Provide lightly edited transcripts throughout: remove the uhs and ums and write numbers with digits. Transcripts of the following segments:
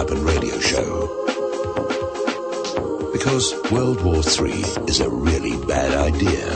Happen radio show. Because World War III is a really bad idea.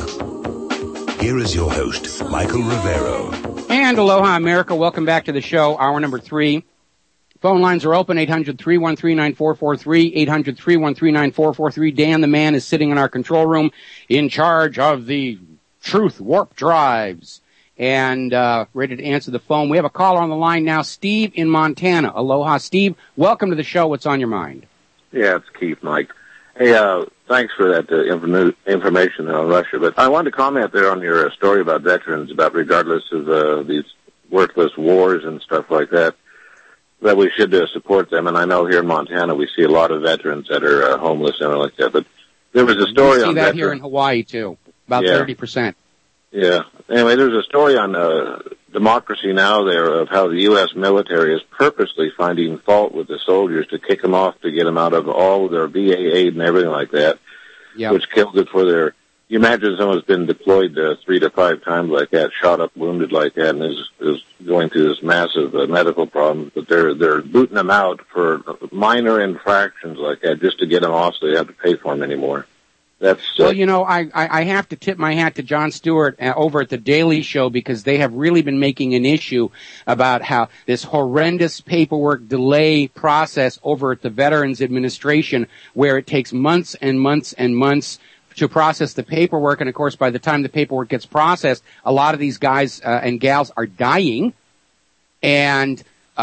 Here is your host, Michael Rivero. And aloha, America. Welcome back to the show, hour number 3. Phone lines are open, 800-313-9443, 800-313-9443. Dan the Man is sitting in our control room in charge of the truth warp drives and ready to answer the phone. We have a caller on the line now, Steve in Montana. Aloha, Steve. Welcome to the show. What's on your mind? Yeah, it's Keith, Mike. Hey, thanks for that information on Russia. But I wanted to comment there on your story about veterans, about regardless of these worthless wars and stuff like that we should support them. And I know here in Montana we see a lot of veterans that are homeless and like that. But there was a story on that. We see that here in Hawaii, too, about 30%. Yeah. Anyway, there's a story on Democracy Now! There of how the U.S. military is purposely finding fault with the soldiers to kick them off, to get them out of all of their VA aid and everything like that, which kills it for their... You imagine someone's been deployed 3 to 5 times like that, shot up, wounded like that, and is going through this massive medical problem, but they're booting them out for minor infractions like that just to get them off so they have to pay for them anymore. Well, you know, I have to tip my hat to Jon Stewart over at The Daily Show, because they have really been making an issue about how this horrendous paperwork delay process over at the Veterans Administration, where it takes months and months and months to process the paperwork. And of course, by the time the paperwork gets processed, a lot of these guys and gals are dying. And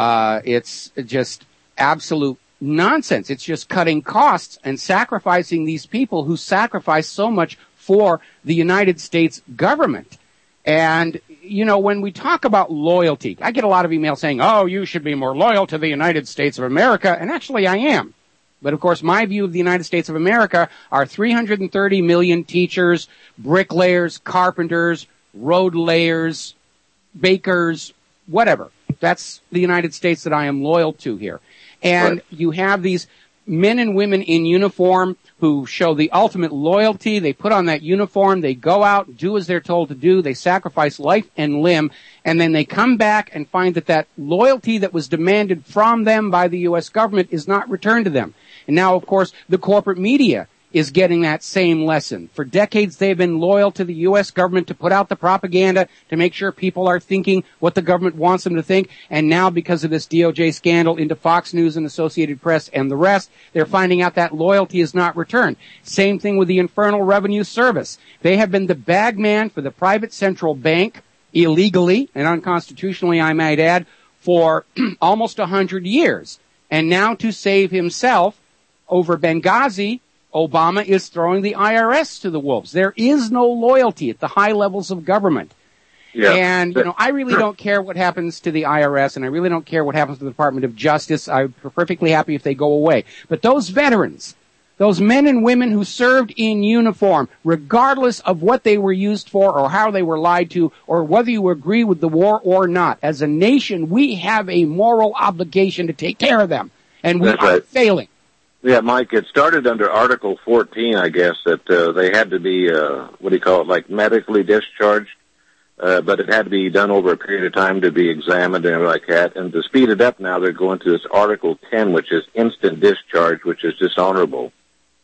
it's just absolute nonsense. It's just cutting costs and sacrificing these people who sacrifice so much for the United States government. And, you know, when we talk about loyalty, I get a lot of emails saying, oh, you should be more loyal to the United States of America. And actually I am. But of course, my view of the United States of America are 330 million teachers, bricklayers, carpenters, road layers, bakers, whatever. That's the United States that I am loyal to here. And you have these men and women in uniform who show the ultimate loyalty. They put on that uniform. They go out, do as they're told to do. They sacrifice life and limb. And then they come back and find that loyalty that was demanded from them by the U.S. government is not returned to them. And now, of course, the corporate media is getting that same lesson. For decades, they've been loyal to the U.S. government to put out the propaganda, to make sure people are thinking what the government wants them to think. And now, because of this DOJ scandal into Fox News and Associated Press and the rest, they're finding out that loyalty is not returned. Same thing with the Internal Revenue Service. They have been the bag man for the private central bank, illegally and unconstitutionally, I might add, for almost 100 years. And now, to save himself over Benghazi, Obama is throwing the IRS to the wolves. There is no loyalty at the high levels of government. Yeah. And, you know, I really don't care what happens to the IRS, and I really don't care what happens to the Department of Justice. I'm perfectly happy if they go away. But those veterans, those men and women who served in uniform, regardless of what they were used for or how they were lied to or whether you agree with the war or not, as a nation, we have a moral obligation to take care of them. And we are failing. Yeah, Mike, it started under Article 14, I guess, that they had to be, like medically discharged, but it had to be done over a period of time to be examined and like that. And to speed it up now, they're going to this Article 10, which is instant discharge, which is dishonorable.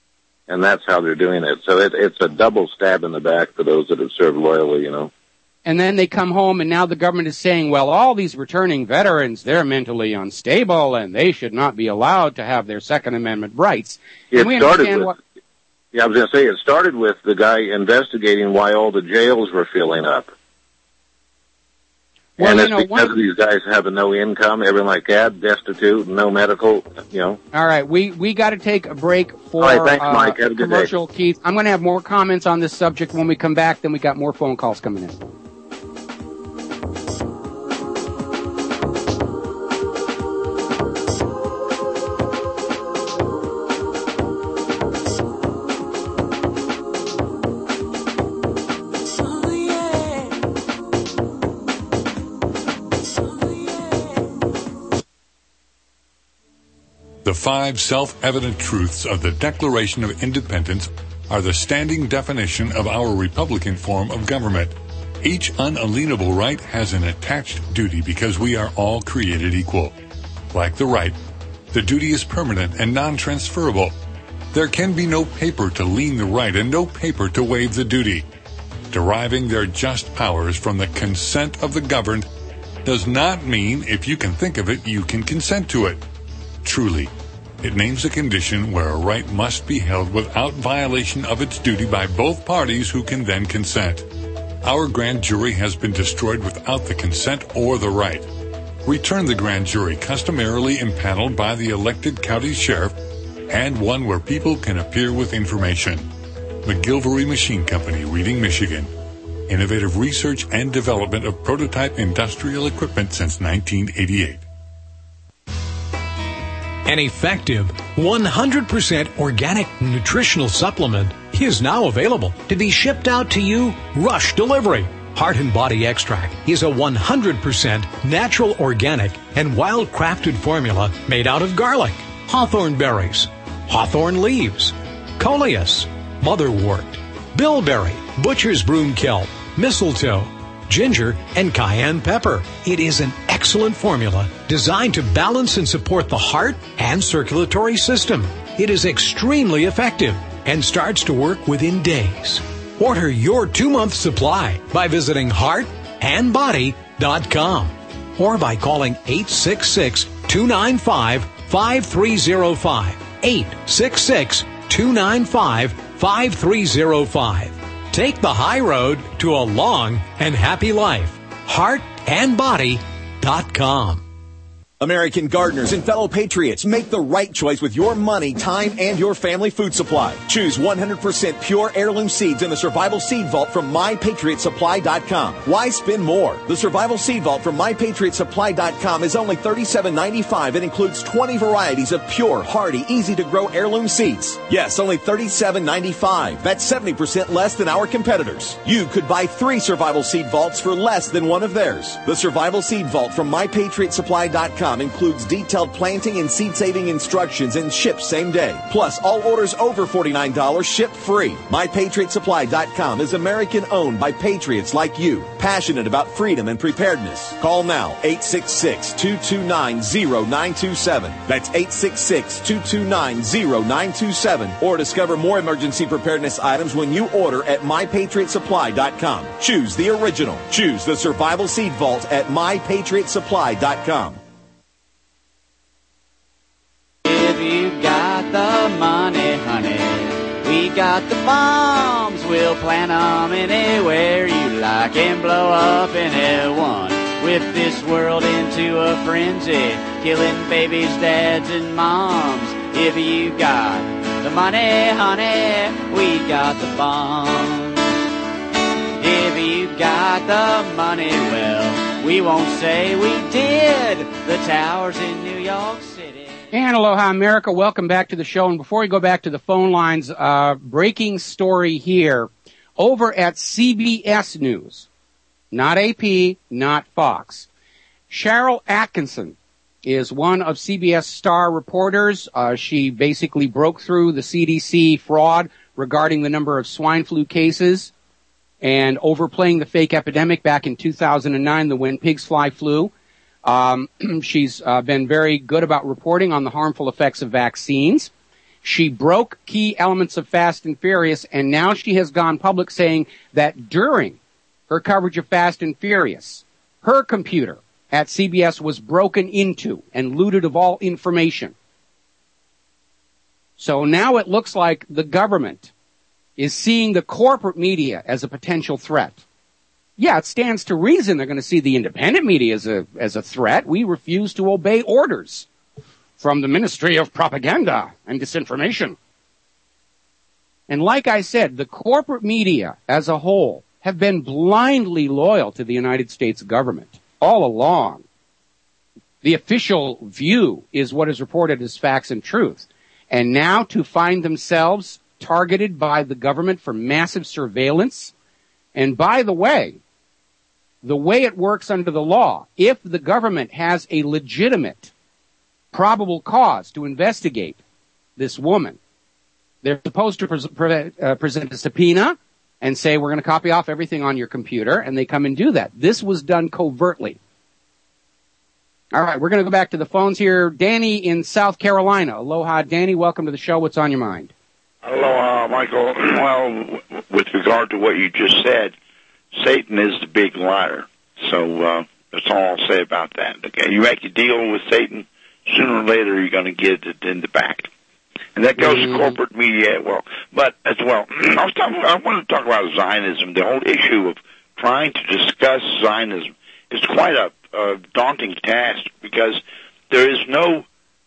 And that's how they're doing it. So it's a double stab in the back for those that have served loyally, you know. And then they come home, and now the government is saying, well, all these returning veterans, they're mentally unstable, and they should not be allowed to have their Second Amendment rights. I was going to say, it started with the guy investigating why all the jails were filling up. Well, and it's because of these guys having no income, everything like that, destitute, no medical, you know. All right, we got to take a break for thanks, Mike. Have a good commercial, day. Keith. I'm going to have more comments on this subject when we come back. Then we got more phone calls coming in. The 5 self-evident truths of the Declaration of Independence are the standing definition of our Republican form of government. Each unalienable right has an attached duty because we are all created equal. Like the right, The duty is permanent and non-transferable. There can be no paper to lien the right and no paper to waive the duty. Deriving their just powers from the consent of the governed does not mean if you can think of it, you can consent to it. Truly, it names a condition where a right must be held without violation of its duty by both parties who can then consent. Our grand jury has been destroyed without the consent or the right. Return the grand jury customarily impaneled by the elected county sheriff and one where people can appear with information. McGilvery Machine Company, Reading, Michigan. Innovative research and development of prototype industrial equipment since 1988. An effective 100% organic nutritional supplement is now available to be shipped out to you rush delivery. Heart and Body Extract is a 100% natural, organic, and wild-crafted formula made out of garlic, hawthorn berries, hawthorn leaves, coleus, motherwort, bilberry, butcher's broom kelp, mistletoe, ginger, and cayenne pepper. It is an excellent formula designed to balance and support the heart and circulatory system. It is extremely effective and starts to work within days. Order your 2-month supply by visiting heartandbody.com or by calling 866-295-5305. 866-295-5305. Take the high road to a long and happy life. Heartandbody.com. American gardeners and fellow patriots, make the right choice with your money, time, and your family food supply. Choose 100% pure heirloom seeds in the Survival Seed Vault from MyPatriotSupply.com. Why spend more? The Survival Seed Vault from MyPatriotSupply.com is only $37.95 and includes 20 varieties of pure, hardy, easy-to-grow heirloom seeds. Yes, only $37.95. That's 70% less than our competitors. You could buy 3 Survival Seed Vaults for less than one of theirs. The Survival Seed Vault from MyPatriotSupply.com includes detailed planting and seed-saving instructions and ships same day. Plus, all orders over $49 ship free. MyPatriotSupply.com is American-owned by patriots like you, passionate about freedom and preparedness. Call now, 866-229-0927. That's 866-229-0927. Or discover more emergency preparedness items when you order at MyPatriotSupply.com. Choose the original. Choose the Survival Seed Vault at MyPatriotSupply.com. If you got the money, honey, we got the bombs. We'll plant 'em anywhere you like and blow up anyone. Whip this world into a frenzy, killing babies, dads, and moms. If you got the money, honey, we got the bombs. If you got the money, well, we won't say we did. The towers in New York City. And aloha, America. Welcome back to the show. And before we go back to the phone lines, breaking story here. Over at CBS News, not AP, not Fox. Sharyl Attkisson is one of CBS star reporters. She basically broke through the CDC fraud regarding the number of swine flu cases and overplaying the fake epidemic back in 2009, the when pigs fly flu. She's been very good about reporting on the harmful effects of vaccines. She broke key elements of Fast and Furious, and now she has gone public saying that during her coverage of Fast and Furious, her computer at CBS was broken into and looted of all information. So now it looks like the government is seeing the corporate media as a potential threat. Yeah, it stands to reason they're going to see the independent media as a threat. We refuse to obey orders from the Ministry of Propaganda and Disinformation. And like I said, the corporate media as a whole have been blindly loyal to the United States government all along. The official view is what is reported as facts and truth. And now to find themselves targeted by the government for massive surveillance. And by the way it works under the law, if the government has a legitimate, probable cause to investigate this woman, they're supposed to present a subpoena and say, we're going to copy off everything on your computer, and they come and do that. This was done covertly. All right, we're going to go back to the phones here. Danny in South Carolina. Aloha, Danny. Welcome to the show. What's on your mind? Aloha, Michael. Well, with regard to what you just said, Satan is the big liar. So that's all I'll say about that. Okay, you make a deal with Satan, sooner or later you're going to get it in the back. And that goes to corporate media but as well. I want to talk about Zionism. The whole issue of trying to discuss Zionism is quite a daunting task because there is no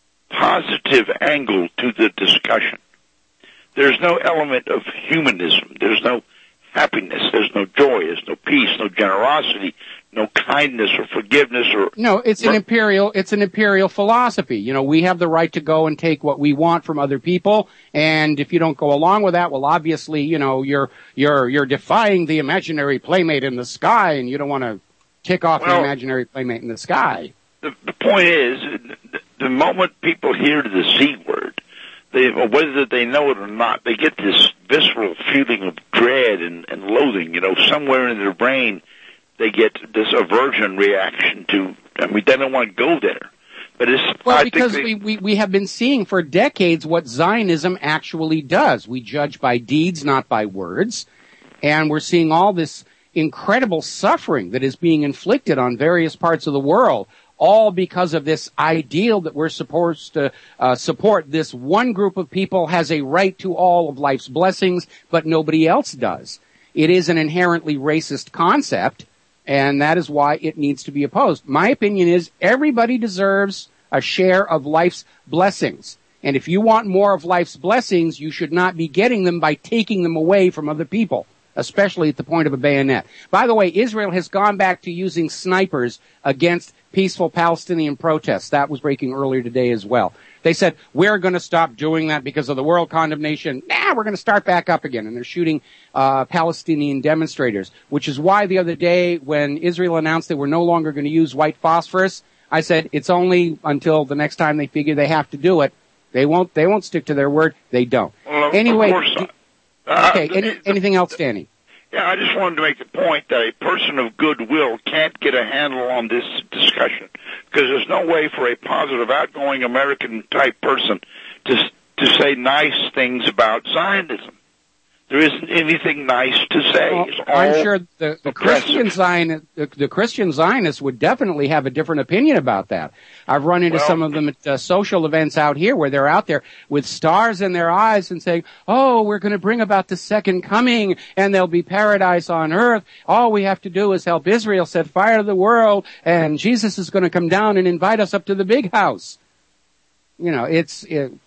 positive angle to the discussion. There's no element of humanism. There's no happiness. There's no joy. There's no peace, no generosity, no kindness or forgiveness or... No, it's an imperial philosophy. You know, we have the right to go and take what we want from other people, and if you don't go along with that, well, obviously, you know, you're defying the imaginary playmate in the sky, and you don't want to tick off the imaginary playmate in the sky. The point is, the moment people hear the C word, whether they know it or not, they get this visceral feeling of dread and loathing. You know, somewhere in their brain, they get this aversion reaction to, they don't want to go there. But because we have been seeing for decades what Zionism actually does. We judge by deeds, not by words. And we're seeing all this incredible suffering that is being inflicted on various parts of the world, all because of this ideal that we're supposed to support. This one group of people has a right to all of life's blessings, but nobody else does. It is an inherently racist concept, and that is why it needs to be opposed. My opinion is everybody deserves a share of life's blessings. And if you want more of life's blessings, you should not be getting them by taking them away from other people, especially at the point of a bayonet. By the way, Israel has gone back to using snipers against peaceful Palestinian protests. That was breaking earlier today as well. They said, we're going to stop doing that because of the world condemnation. We're going to start back up again. And they're shooting Palestinian demonstrators, which is why the other day when Israel announced they were no longer going to use white phosphorus, I said it's only until the next time they figure they have to do it. They won't stick to their word. They don't. Well, anyway, anything else, Danny? Yeah, I just wanted to make the point that a person of goodwill can't get a handle on this discussion because there's no way for a positive, outgoing American-type person to say nice things about Zionism. There isn't anything nice to say. Well, I'm sure the Christian Zionists would definitely have a different opinion about that. I've run into some of them at social events out here where they're out there with stars in their eyes and saying, oh, we're going to bring about the second coming and there'll be paradise on earth. All we have to do is help Israel set fire to the world and Jesus is going to come down and invite us up to the big house. You know, it's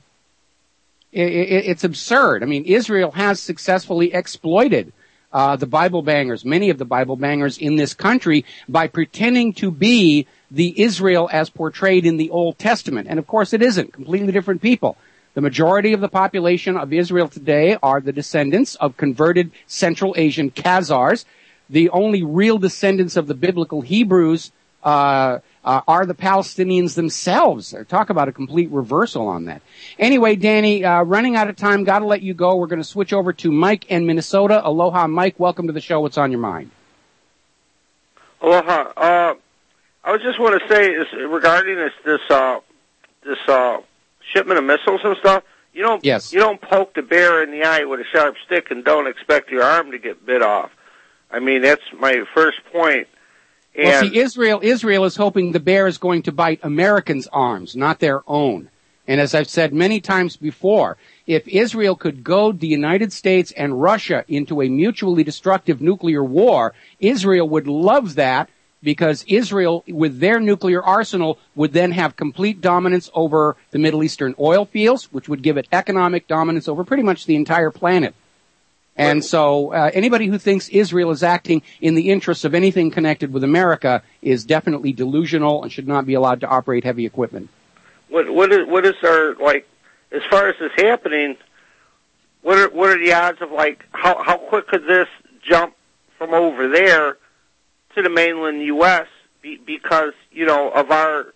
absurd. I mean, Israel has successfully exploited the Bible bangers, many of the Bible bangers in this country, by pretending to be the Israel as portrayed in the Old Testament. And of course it isn't. Completely different people. The majority of the population of Israel today are the descendants of converted Central Asian Khazars. The only real descendants of the biblical Hebrews are the Palestinians themselves. Talk about a complete reversal on that. Anyway, Danny, running out of time, got to let you go. We're going to switch over to Mike in Minnesota. Aloha, Mike. Welcome to the show. What's on your mind? Aloha. I was just want to say is regarding this shipment of missiles and stuff. You don't poke the bear in the eye with a sharp stick and don't expect your arm to get bit off. I mean, that's my first point. Well, see, Israel is hoping the bear is going to bite Americans' arms, not their own. And as I've said many times before, if Israel could goad the United States and Russia into a mutually destructive nuclear war, Israel would love that because Israel, with their nuclear arsenal, would then have complete dominance over the Middle Eastern oil fields, which would give it economic dominance over pretty much the entire planet. And so anybody who thinks Israel is acting in the interests of anything connected with America is definitely delusional and should not be allowed to operate heavy equipment. What is our, like, as far as this happening, what are the odds of, like, how quick could this jump from over there to the mainland U.S. because, you know, of our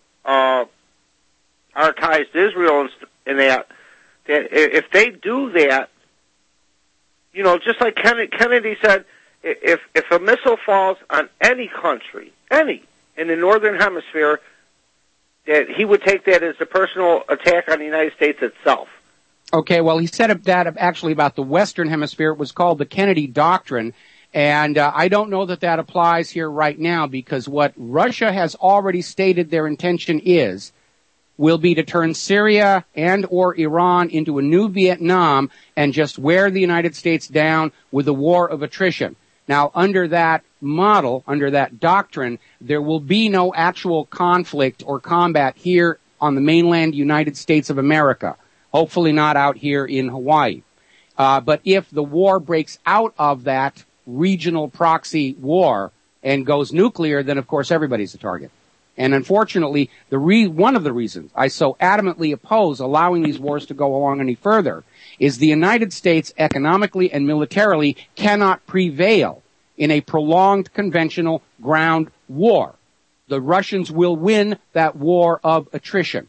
ties to Israel and that if they do that, you know, just like Kennedy said, if a missile falls on any country, in the Northern Hemisphere, that he would take that as a personal attack on the United States itself. Okay, well, he said that actually about the Western Hemisphere. It was called the Kennedy Doctrine. And I don't know that that applies here right now, because what Russia has already stated their intention will be to turn Syria and or Iran into a new Vietnam and just wear the United States down with a war of attrition. Now, under that model, under that doctrine, there will be no actual conflict or combat here on the mainland United States of America. Hopefully not out here in Hawaii. But if the war breaks out of that regional proxy war and goes nuclear, then of course everybody's a target. And unfortunately, one of the reasons I so adamantly oppose allowing these wars to go along any further is the United States economically and militarily cannot prevail in a prolonged conventional ground war. The Russians will win that war of attrition.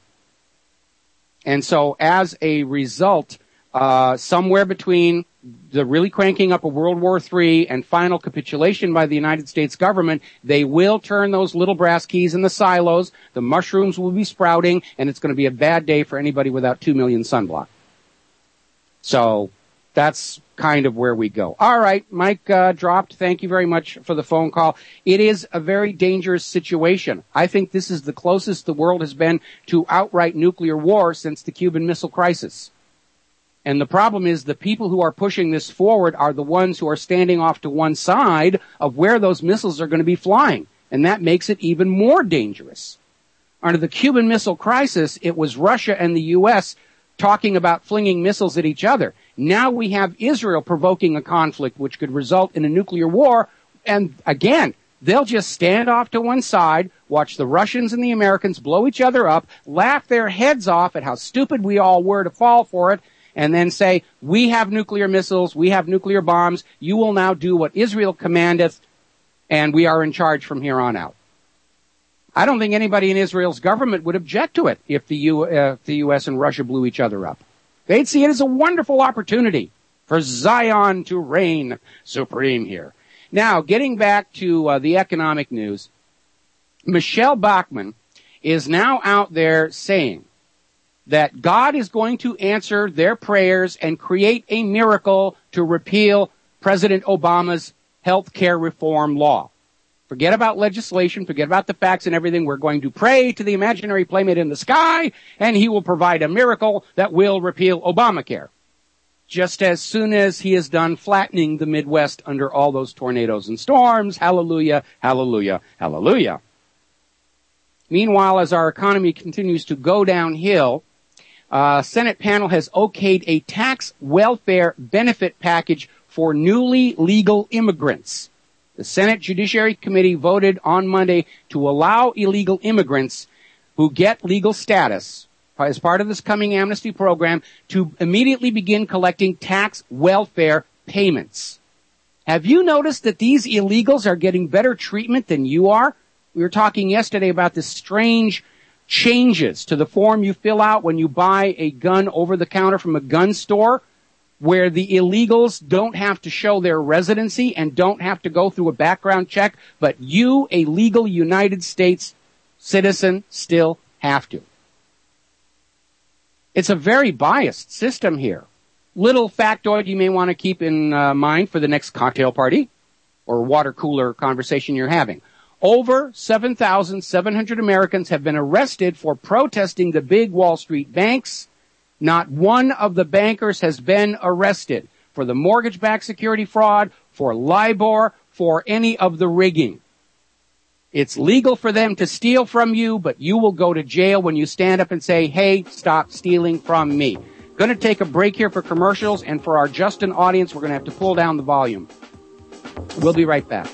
And so as a result, somewhere between the really cranking up of World War III and final capitulation by the United States government, they will turn those little brass keys in the silos, the mushrooms will be sprouting, and it's going to be a bad day for anybody without 2 million sunblock. So that's kind of where we go. All right, Mike dropped. Thank you very much for the phone call. It is a very dangerous situation. I think this is the closest the world has been to outright nuclear war since the Cuban Missile Crisis. And the problem is the people who are pushing this forward are the ones who are standing off to one side of where those missiles are going to be flying. And that makes it even more dangerous. Under the Cuban Missile Crisis, it was Russia and the U.S. talking about flinging missiles at each other. Now we have Israel provoking a conflict which could result in a nuclear war. And again, they'll just stand off to one side, watch the Russians and the Americans blow each other up, laugh their heads off at how stupid we all were to fall for it, and then say, we have nuclear missiles, we have nuclear bombs, you will now do what Israel commandeth, and we are in charge from here on out. I don't think anybody in Israel's government would object to it if the U.S. and Russia blew each other up. They'd see it as a wonderful opportunity for Zion to reign supreme here. Now, getting back to the economic news, Michelle Bachmann is now out there saying that God is going to answer their prayers and create a miracle to repeal President Obama's health care reform law. Forget about legislation, forget about the facts and everything. We're going to pray to the imaginary playmate in the sky, and he will provide a miracle that will repeal Obamacare. Just as soon as he is done flattening the Midwest under all those tornadoes and storms. Hallelujah, hallelujah, hallelujah. Meanwhile, as our economy continues to go downhill, Senate panel has okayed a tax welfare benefit package for newly legal immigrants. The Senate Judiciary Committee voted on Monday to allow illegal immigrants who get legal status as part of this coming amnesty program to immediately begin collecting tax welfare payments. Have you noticed that these illegals are getting better treatment than you are? We were talking yesterday about this strange changes to the form you fill out when you buy a gun over the counter from a gun store, where the illegals don't have to show their residency and don't have to go through a background check, but you, a legal United States citizen, still have to. It's a very biased system here. Little factoid you may want to keep in mind for the next cocktail party or water cooler conversation you're having. Over 7,700 Americans have been arrested for protesting the big Wall Street banks. Not one of the bankers has been arrested for the mortgage-backed security fraud, for LIBOR, for any of the rigging. It's legal for them to steal from you, but you will go to jail when you stand up and say, hey, stop stealing from me. Going to take a break here for commercials, and for our Justin audience, we're going to have to pull down the volume. We'll be right back.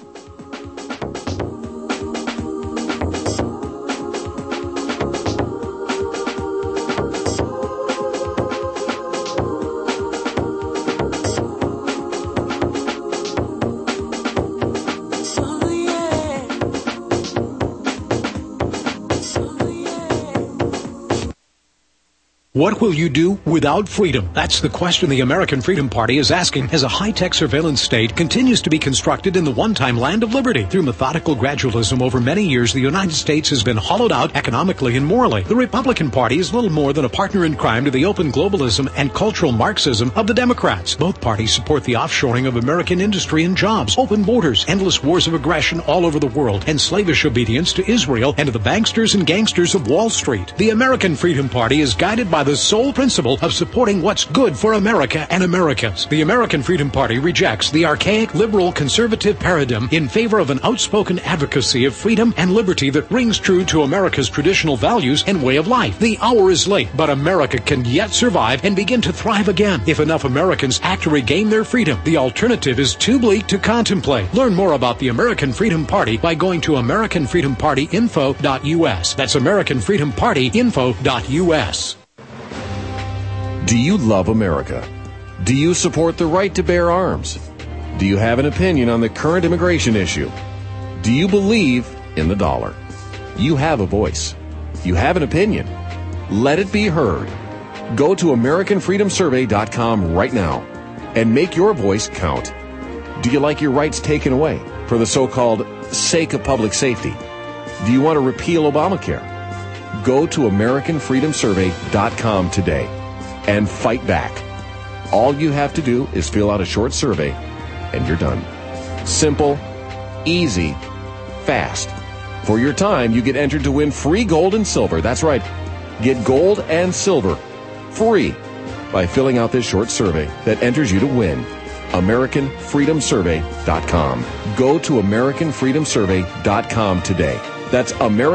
What will you do without freedom? That's the question the American Freedom Party is asking as a high-tech surveillance state continues to be constructed in the one-time land of liberty. Through methodical gradualism over many years, the United States has been hollowed out economically and morally. The Republican Party is little more than a partner in crime to the open globalism and cultural Marxism of the Democrats. Both parties support the offshoring of American industry and jobs, open borders, endless wars of aggression all over the world, and slavish obedience to Israel and to the banksters and gangsters of Wall Street. The American Freedom Party is guided by the sole principle of supporting what's good for America and Americans. The American Freedom Party rejects the archaic liberal conservative paradigm in favor of an outspoken advocacy of freedom and liberty that rings true to America's traditional values and way of life. The hour is late, but America can yet survive and begin to thrive again if enough Americans act to regain their freedom. The alternative is too bleak to contemplate. Learn more about the American Freedom Party by going to AmericanFreedomPartyInfo.us. That's AmericanFreedomPartyInfo.us. Do you love America? Do you support the right to bear arms? Do you have an opinion on the current immigration issue? Do you believe in the dollar? You have a voice. You have an opinion. Let it be heard. Go to AmericanFreedomSurvey.com right now and make your voice count. Do you like your rights taken away for the so-called sake of public safety? Do you want to repeal Obamacare? Go to AmericanFreedomSurvey.com today and fight back. All you have to do is fill out a short survey, and you're done. Simple, easy, fast. For your time, you get entered to win free gold and silver. That's right. Get gold and silver free by filling out this short survey that enters you to win. AmericanFreedomSurvey.com. Go to AmericanFreedomSurvey.com today. That's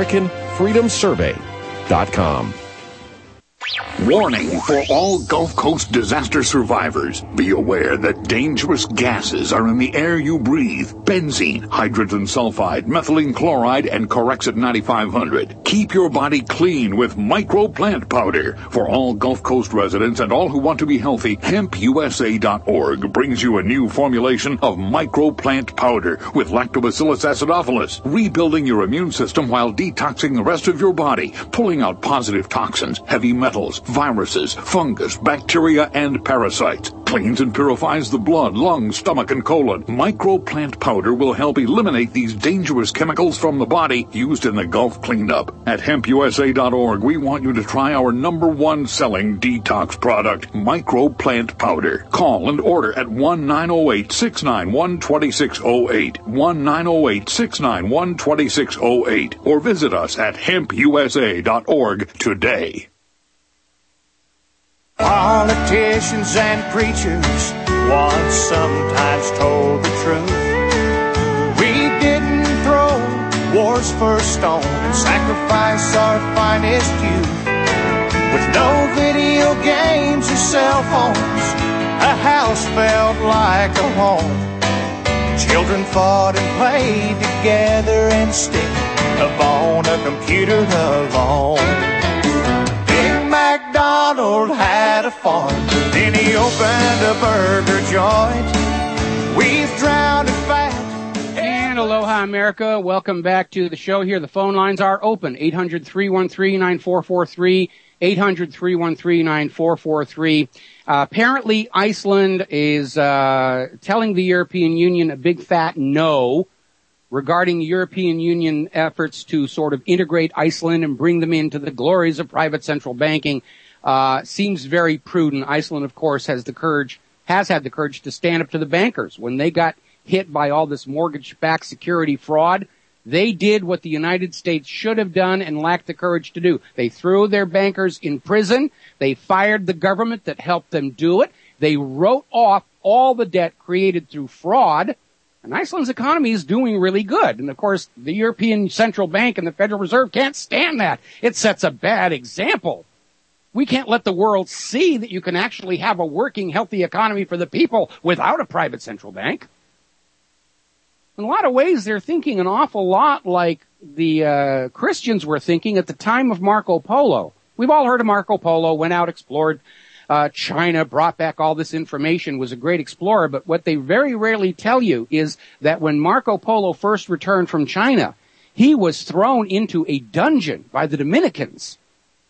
AmericanFreedomSurvey.com. Warning for all Gulf Coast disaster survivors. Be aware that dangerous gases are in the air you breathe. Benzene, hydrogen sulfide, methylene chloride, and Corexit 9500. Keep your body clean with Micro Plant Powder. For all Gulf Coast residents and all who want to be healthy, HempUSA.org brings you a new formulation of Micro Plant Powder with Lactobacillus acidophilus, rebuilding your immune system while detoxing the rest of your body, pulling out positive toxins, heavy metals, viruses, fungus, bacteria, and parasites. Cleans and purifies the blood, lungs, stomach, and colon. Micro Plant Powder will help eliminate these dangerous chemicals from the body used in the Gulf cleanup. At HempUSA.org, we want you to try our #1 selling detox product, Micro Plant Powder. Call and order at 1-908-691-2608, 1-908-691-2608, or visit us at HempUSA.org today. Politicians and preachers once sometimes told the truth. We didn't throw war's first stone and sacrifice our finest youth. With no video games or cell phones, a house felt like a home. Children fought and played together instead of on a computer alone. MacDonald had a farm, then he opened a burger joint. We've drowned in fat. And aloha, America. Welcome back to the show here. The phone lines are open. 800-313-9443, 800-313-9443. Apparently, Iceland is telling the European Union a big fat no regarding European Union efforts to sort of integrate Iceland and bring them into the glories of private central banking. Seems very prudent. Iceland, of course, has had the courage to stand up to the bankers. When they got hit by all this mortgage-backed security fraud, they did what the United States should have done and lacked the courage to do. They threw their bankers in prison. They fired the government that helped them do it. They wrote off all the debt created through fraud. And Iceland's economy is doing really good. And, of course, the European Central Bank and the Federal Reserve can't stand that. It sets a bad example. We can't let the world see that you can actually have a working, healthy economy for the people without a private central bank. In a lot of ways, they're thinking an awful lot like the Christians were thinking at the time of Marco Polo. We've all heard of Marco Polo, went out, explored China, brought back all this information, was a great explorer, but what they very rarely tell you is that when Marco Polo first returned from China, he was thrown into a dungeon by the Dominicans.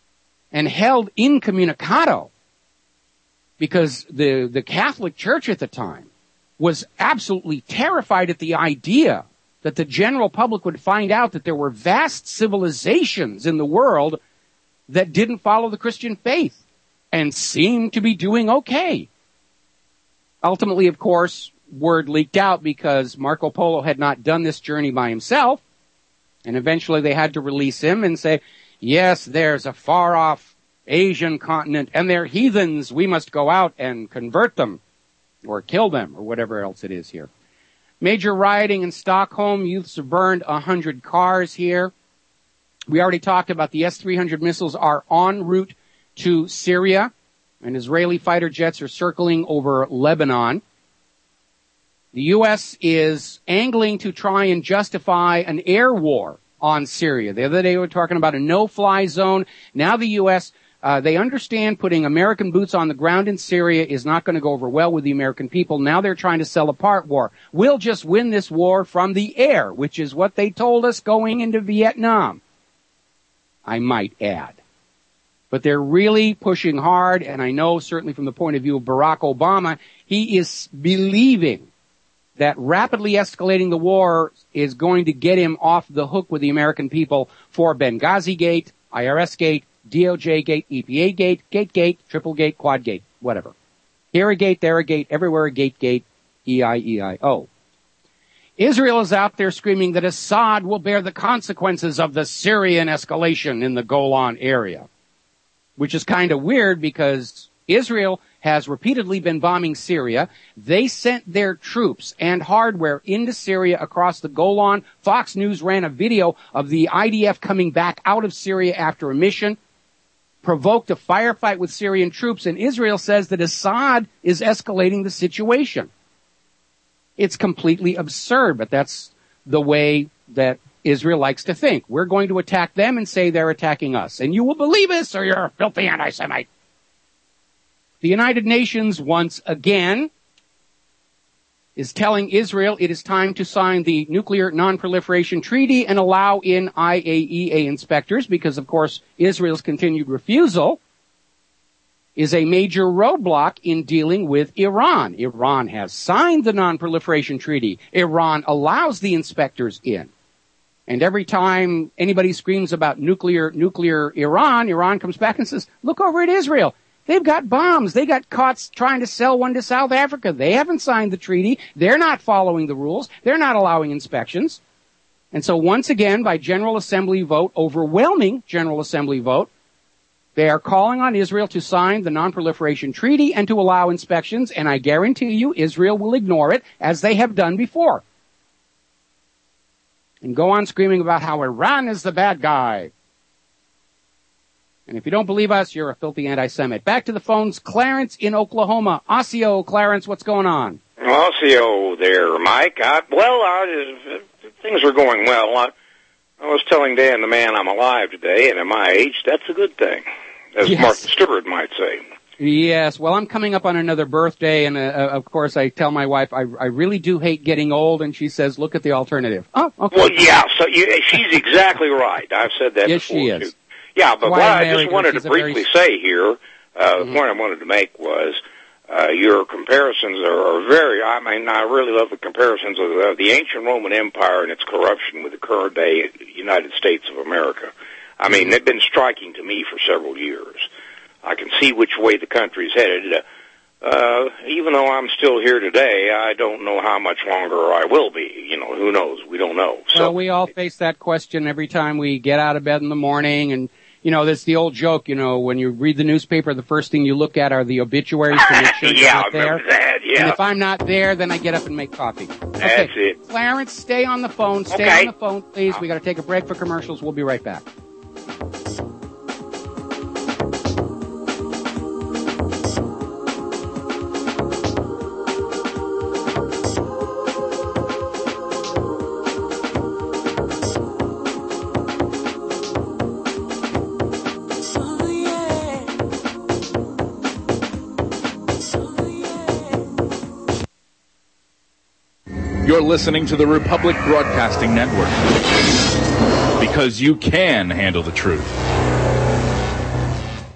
and held incommunicado because the Catholic Church at the time was absolutely terrified at the idea that the general public would find out that there were vast civilizations in the world that didn't follow the Christian faith and seemed to be doing okay. Ultimately, of course, word leaked out because Marco Polo had not done this journey by himself, and eventually they had to release him and say, yes, there's a far-off Asian continent, and they're heathens. We must go out and convert them, or kill them, or whatever else it is here. Major rioting in Stockholm. Youths have burned 100 cars here. We already talked about the S-300 missiles are en route to Syria, and Israeli fighter jets are circling over Lebanon. The U.S. is angling to try and justify an air war on Syria. The other day we were talking about a no-fly zone. Now the U.S., they understand putting American boots on the ground in Syria is not going to go over well with the American people. Now they're trying to sell a part war. We'll just win this war from the air, which is what they told us going into Vietnam, I might add. But they're really pushing hard, and I know certainly from the point of view of Barack Obama, he is believing that rapidly escalating the war is going to get him off the hook with the American people for Benghazi Gate, IRS Gate, DOJ Gate, EPA Gate, Gate, Triple Gate, Quad Gate, whatever. Here a gate, there a gate, everywhere a gate, E-I-E-I-O. Israel is out there screaming that Assad will bear the consequences of the Syrian escalation in the Golan area, which is kind of weird because Israel has repeatedly been bombing Syria. They sent their troops and hardware into Syria across the Golan. Fox News ran a video of the IDF coming back out of Syria after a mission, provoked a firefight with Syrian troops, and Israel says that Assad is escalating the situation. It's completely absurd, but that's the way that Israel likes to think. We're going to attack them and say they're attacking us. And you will believe us or you're a filthy anti-Semite. The United Nations, once again, is telling Israel it is time to sign the Nuclear Non-Proliferation Treaty and allow in IAEA inspectors because, of course, Israel's continued refusal is a major roadblock in dealing with Iran. Iran has signed the Non-Proliferation Treaty. Iran allows the inspectors in. And every time anybody screams about nuclear Iran, Iran comes back and says, look over at Israel. They've got bombs. They got caught trying to sell one to South Africa. They haven't signed the treaty. They're not following the rules. They're not allowing inspections. And so once again, by General Assembly vote, overwhelming General Assembly vote, they are calling on Israel to sign the Non-Proliferation Treaty and to allow inspections. And I guarantee you Israel will ignore it as they have done before. And go on screaming about how Iran is the bad guy. And if you don't believe us, you're a filthy anti-Semite. Back to the phones. Clarence in Oklahoma. Osseo, Clarence, what's going on? Osseo there, Mike. Things are going well. I was telling Dan, the man, I'm alive today, and at my age, that's a good thing, as yes. Martha Stewart might say. Yes, well, I'm coming up on another birthday, and of course I tell my wife I really do hate getting old, and she says, look at the alternative. Oh, okay. Well, yeah, so she's exactly right. I've said that yes, before, she is. too. Yeah, but what I just wanted to briefly say here, the point I wanted to make was, your comparisons are very, I really love the comparisons of the ancient Roman Empire and its corruption with the current day United States of America. I mean, they've been striking to me for several years. I can see which way the country's headed. Even though I'm still here today, I don't know how much longer I will be. You know, who knows? We don't know. So, well, we all face that question every time we get out of bed in the morning. And, you know, that's the old joke, you know, when you read the newspaper, the first thing you look at are the obituaries to make sure you're not there. That, yeah. And if I'm not there, then I get up and make coffee. That's it. Clarence, stay on the phone. Stay on the phone, please. We got to take a break for commercials. We'll be right back. You're listening to the Republic Broadcasting Network, because you can handle the truth.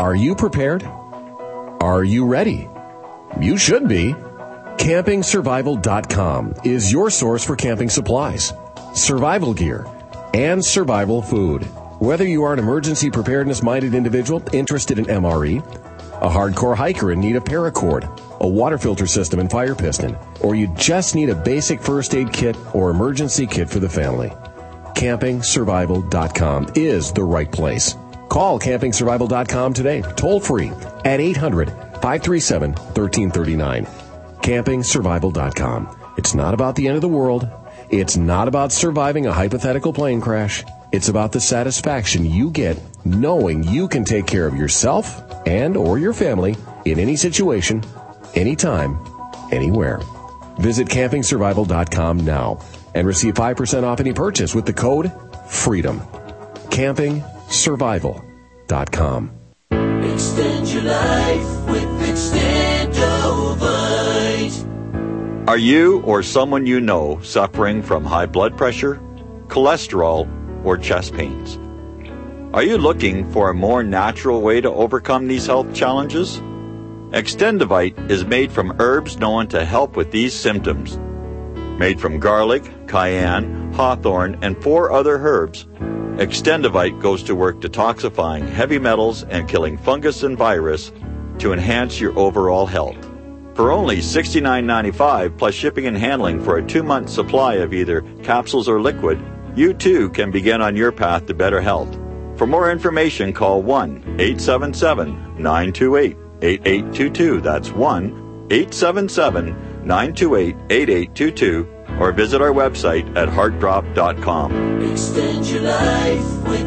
Are you prepared? Are you ready? You should be. CampingSurvival.com is your source for camping supplies, survival gear, and survival food. Whether you are an emergency preparedness-minded individual interested in MRE, a hardcore hiker in need of paracord, a water filter system and fire piston, or you just need a basic first aid kit or emergency kit for the family, CampingSurvival.com is the right place. Call CampingSurvival.com today, toll free at 800-537-1339. CampingSurvival.com. It's not about the end of the world. It's not about surviving a hypothetical plane crash. It's about the satisfaction you get knowing you can take care of yourself and or your family in any situation, anytime, anywhere. Visit CampingSurvival.com now and receive 5% off any purchase with the code FREEDOM. CampingSurvival.com. Extend your life with Extendovite. Are you or someone you know suffering from high blood pressure, cholesterol, or chest pains? Are you looking for a more natural way to overcome these health challenges? Extendovite is made from herbs known to help with these symptoms. Made from garlic, cayenne, hawthorn, and 4 other herbs, Extendovite goes to work detoxifying heavy metals and killing fungus and virus to enhance your overall health. For only $69.95 plus shipping and handling for a 2-month supply of either capsules or liquid, you too can begin on your path to better health. For more information, call 1-877-928-8822. That's 1-877-928-8822. Or visit our website at heartdrop.com. Extend your life with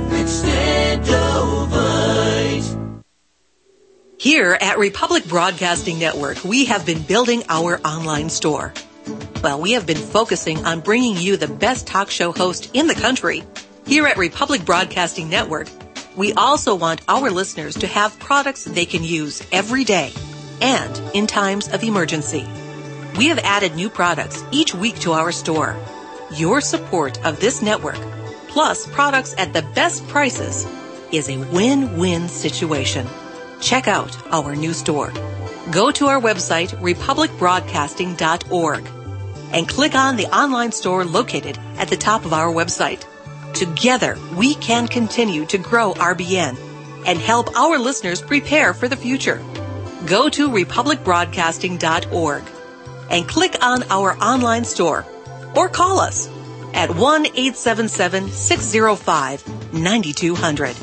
Extendovite. Here at Republic Broadcasting Network, we have been building our online store. Well, we have been focusing on bringing you the best talk show host in the country. Here at Republic Broadcasting Network, we also want our listeners to have products they can use every day and in times of emergency. We have added new products each week to our store. Your support of this network, plus products at the best prices, is a win-win situation. Check out our new store. Go to our website, republicbroadcasting.org, and click on the online store located at the top of our website. Together, we can continue to grow RBN and help our listeners prepare for the future. Go to republicbroadcasting.org and click on our online store or call us at 1-877-605-9200.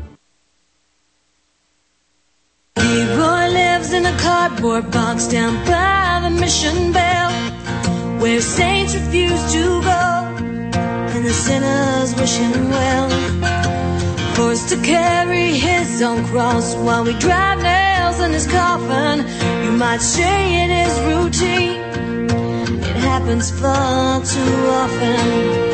Leroy lives in a cardboard box down by the Mission Bell, where saints refuse to go and the sinners wish him well. Forced to carry his own cross while we drive nails in his coffin. You might say it is routine, it happens far too often.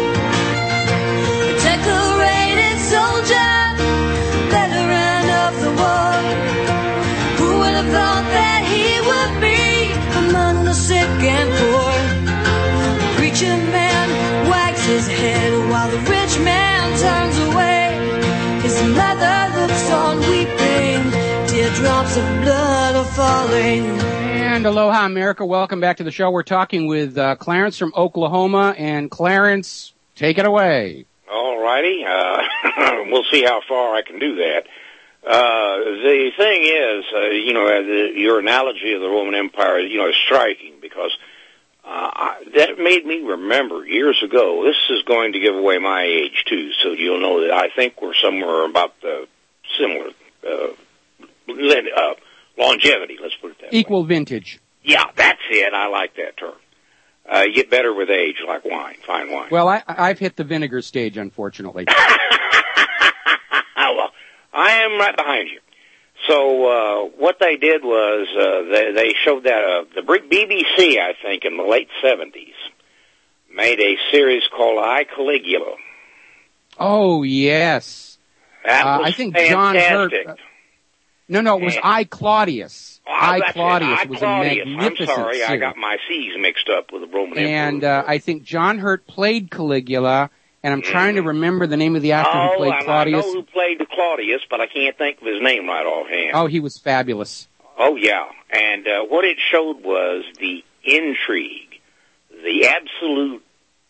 A decorated soldier, veteran of the war, who would have thought that he would be among the sick and poor? The preacher man wags his head while the rich man turns away. His mother looks on weeping, teardrops of blood are falling. And aloha, America. Welcome back to the show. We're talking with Clarence from Oklahoma. And Clarence, take it away. All righty. We'll see how far I can do that. The thing is, your analogy of the Roman Empire, is striking because that made me remember years ago. This is going to give away my age, too, so you'll know that I think we're somewhere about the similar longevity, let's put it that way. Equal vintage. Yeah, that's it. I like that term. You get better with age, like wine, fine wine. Well, I've hit the vinegar stage, unfortunately. Well, I am right behind you. So what they did was they showed that the BBC, I think, in the late 70s, made a series called I, Caligula. Oh, yes. That was I think fantastic. John Hurt. No, it was I, Claudius. I, Claudius. It was Claudius. a magnificent I'm sorry, series. I got my C's mixed up with the Roman And Emperor. I think John Hurt played Caligula, and I'm trying to remember the name of the actor who played Claudius. I know who played Claudius, but I can't think of his name right offhand. Oh, he was fabulous. Oh, yeah. And what it showed was the intrigue, the absolute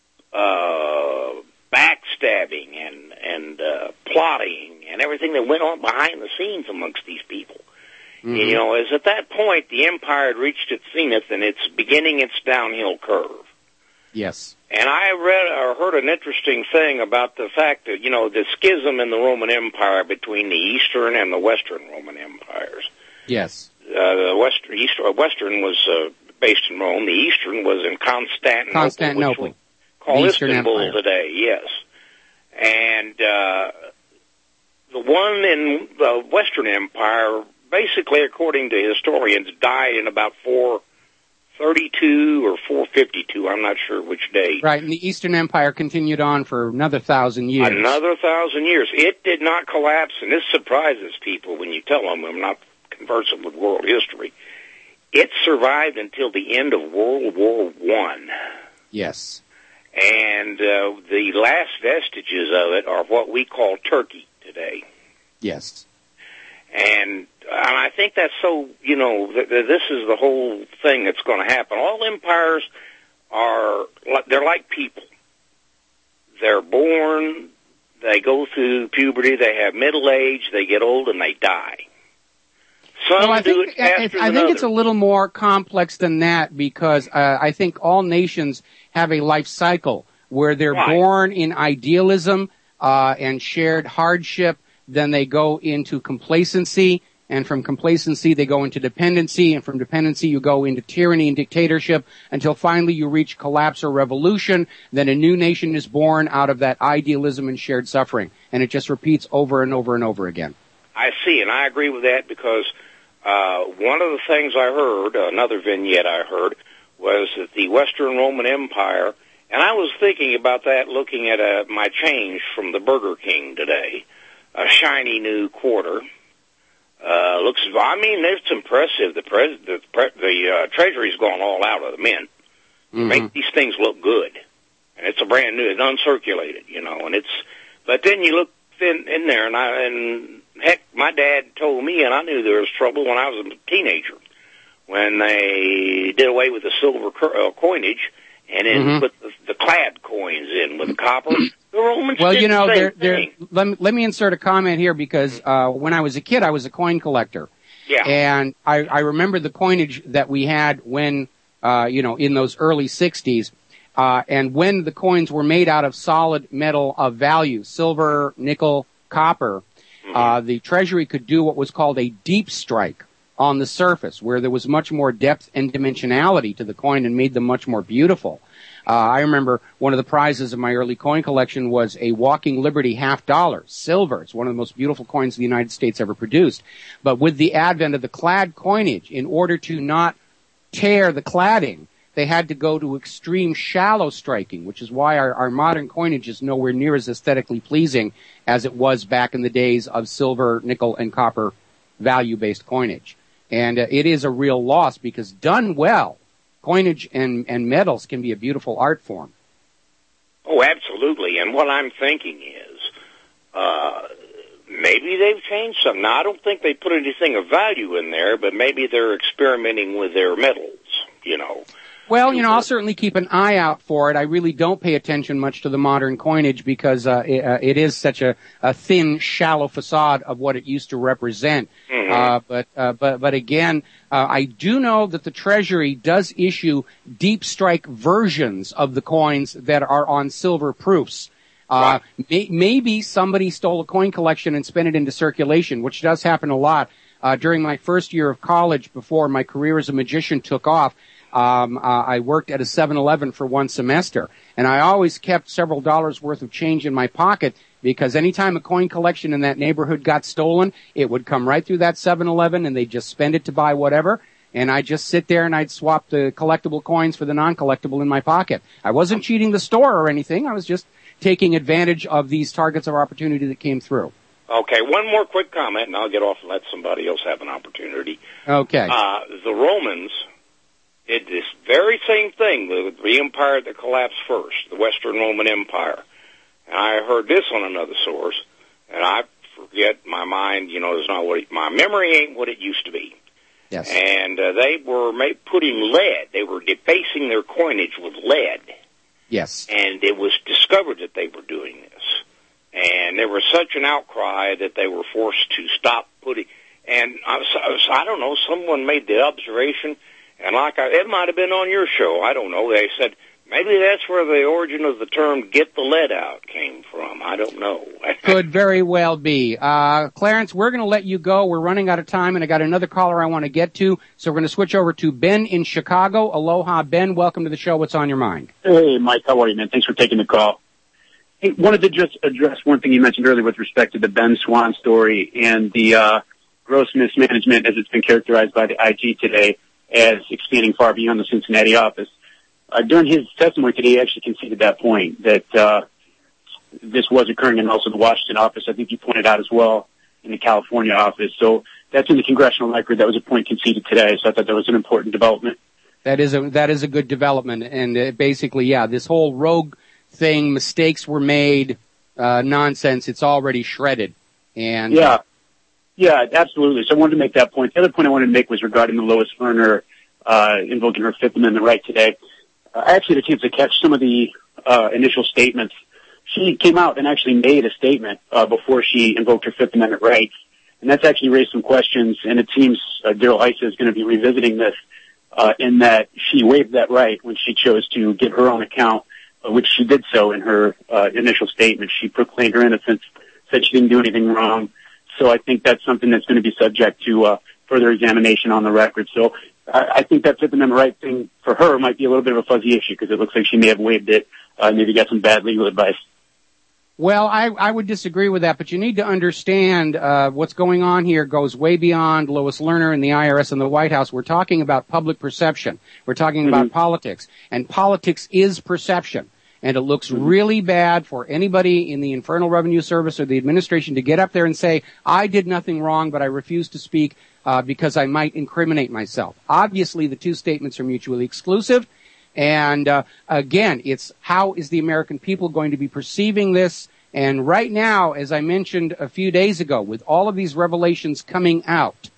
backstabbing and plotting and everything that went on behind the scenes amongst these people. Mm-hmm. You know, as at that point the empire had reached its zenith and it's beginning its downhill curve. Yes. And I read or heard an interesting thing about the fact that, you know, the schism in the Roman Empire between the Eastern and the Western Roman empires. Yes. The Western was based in Rome. The Eastern was in Constantinople. Which we call Istanbul today, yes. And the one in the Western Empire, basically, according to historians, died in about 432 or 452. I'm not sure which day. Right, and the Eastern Empire continued on for another 1,000 years. Another 1,000 years. It did not collapse, and this surprises people when you tell them I'm not conversant with world history. It survived until the end of World War I. Yes. And the last vestiges of it are what we call Turkey today. Yes. And I think that's so, you know, this is the whole thing that's going to happen. All empires they're like people. They're born, they go through puberty, they have middle age, they get old, and they die. I think it's a little more complex than that because I think all nations have a life cycle where they're born in idealism and shared hardship, then they go into complacency, and from complacency they go into dependency, and from dependency you go into tyranny and dictatorship until finally you reach collapse or revolution. Then a new nation is born out of that idealism and shared suffering, and it just repeats over and over and over again. I see, and I agree with that because one of the things I heard, another vignette I heard, was that the Western Roman Empire, and I was thinking about that looking at my change from the Burger King today, a shiny new quarter. It's impressive. The Treasury's gone all out of the mint to make these things look good, and it's a brand new, it's uncirculated, you know, and but then you look in there, and heck, my dad told me, and I knew there was trouble when I was a teenager, when they did away with the silver coinage and then put the clad coins in with the copper. The Romans did the same thing. Let me insert a comment here because when I was a kid, I was a coin collector. Yeah. And I remember the coinage that we had when, in those early 60s. And when the coins were made out of solid metal of value, silver, nickel, copper, the Treasury could do what was called a deep strike on the surface, where there was much more depth and dimensionality to the coin and made them much more beautiful. I remember one of the prizes of my early coin collection was a Walking Liberty $50, silver. It's one of the most beautiful coins the United States ever produced. But with the advent of the clad coinage, in order to not tear the cladding, they had to go to extreme shallow striking, which is why our modern coinage is nowhere near as aesthetically pleasing as it was back in the days of silver, nickel, and copper value-based coinage. And it is a real loss because done well, coinage and metals can be a beautiful art form. Oh, absolutely. And what I'm thinking is maybe they've changed something. Now, I don't think they put anything of value in there, but maybe they're experimenting with their metals, you know. Well, I'll certainly keep an eye out for it. I really don't pay attention much to the modern coinage because it is such a thin, shallow facade of what it used to represent. But again, I do know that the Treasury does issue deep strike versions of the coins that are on silver proofs. Maybe somebody stole a coin collection and spent it into circulation, which does happen a lot. During my first year of college, before my career as a magician took off, I worked at a 7-Eleven for one semester, and I always kept several dollars worth of change in my pocket because anytime a coin collection in that neighborhood got stolen, it would come right through that 7-Eleven and they'd just spend it to buy whatever, and I'd just sit there and I'd swap the collectible coins for the non-collectible in my pocket. I wasn't cheating the store or anything. I was just taking advantage of these targets of opportunity that came through. Okay, one more quick comment, and I'll get off and let somebody else have an opportunity. Okay. The Romans did this very same thing with the empire that collapsed first, the Western Roman Empire. And I heard this on another source, and I forget, my mind, is not my memory ain't what it used to be. Yes. And they were putting lead. They were defacing their coinage with lead. Yes. And it was discovered that they were doing this. And there was such an outcry that they were forced to stop putting. And I don't know, someone made the observation, and it might have been on your show, I don't know. They said, maybe that's where the origin of the term "get the lead out" came from. I don't know. Could very well be. Clarence, we're going to let you go. We're running out of time, and I got another caller I want to get to. So we're going to switch over to Ben in Chicago. Aloha, Ben. Welcome to the show. What's on your mind? Hey, Mike. How are you, man? Thanks for taking the call. Hey, wanted to just address one thing you mentioned earlier with respect to the Ben Swann story and the gross mismanagement, as it's been characterized by the IG today, as expanding far beyond the Cincinnati office. During his testimony today, he actually conceded that point, that this was occurring in also the Washington office. I think you pointed out as well in the California office. So that's in the congressional record. That was a point conceded today, so I thought that was an important development. That is a good development. And basically, yeah, this whole rogue thing, mistakes were made, nonsense, it's already shredded. And Yeah, absolutely. So I wanted to make that point. The other point I wanted to make was regarding the Lois Lerner invoking her Fifth Amendment right today. I actually had a chance to catch some of the initial statements. She came out and actually made a statement before she invoked her Fifth Amendment rights, and that's actually raised some questions, and it seems Darrell Issa is going to be revisiting this in that she waived that right when she chose to give her own account, which she did so in her initial statement. She proclaimed her innocence, said she didn't do anything wrong. So I think that's something that's going to be subject to further examination on the record. So I think that Fifth Amendment right thing for her might be a little bit of a fuzzy issue because it looks like she may have waived it, maybe got some bad legal advice. Well, I would disagree with that, but you need to understand what's going on here goes way beyond Lois Lerner and the IRS and the White House. We're talking about public perception. We're talking about politics, and politics is perception. And it looks really bad for anybody in the Internal Revenue Service or the administration to get up there and say, I did nothing wrong, but I refuse to speak because I might incriminate myself. Obviously, the two statements are mutually exclusive. And again, it's how is the American people going to be perceiving this? And right now, as I mentioned a few days ago, with all of these revelations coming out,